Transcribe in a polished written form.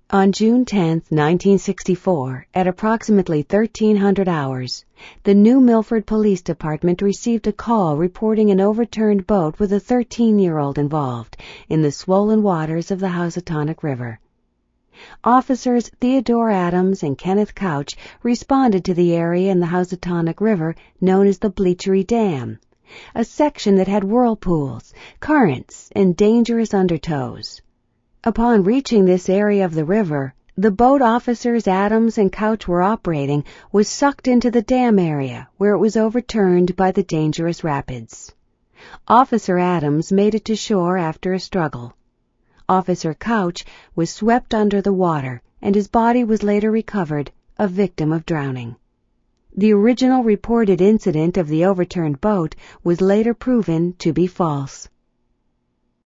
On June 10, 1964, at approximately 1300 hours, the New Milford Police Department received a call reporting an overturned boat with a 13-year-old involved in the swollen waters of the Housatonic River. Officers Theodore Adams and Kenneth Couch responded to the area in the Housatonic River known as the Bleachery Dam, a section that had whirlpools, currents, and dangerous undertows. Upon reaching this area of the river, the boat officers Adams and Couch were operating was sucked into the dam area where it was overturned by the dangerous rapids. Officer Adams made it to shore after a struggle. Officer Couch was swept under the water and his body was later recovered, a victim of drowning. The original reported incident of the overturned boat was later proven to be false.